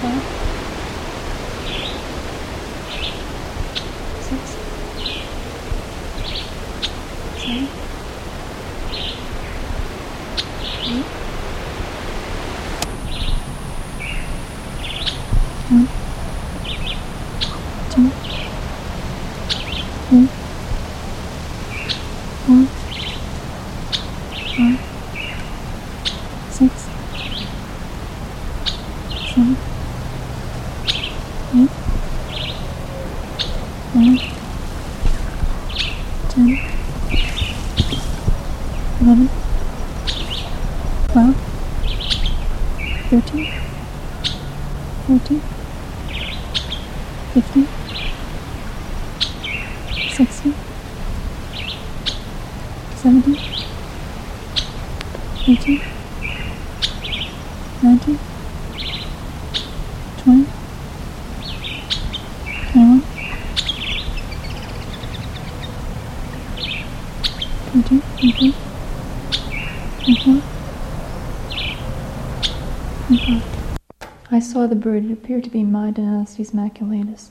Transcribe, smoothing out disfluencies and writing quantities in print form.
5, 6, 7, 8, 1, 2, 3, 4, 5, 6, 7, 8, 9, 10, 11, 12, 13, 14, 15, 16, 17, 18, 19, 20, 21, 22, 23, 24, 25. I saw the bird. It appeared to be Mydanaspes maculatus.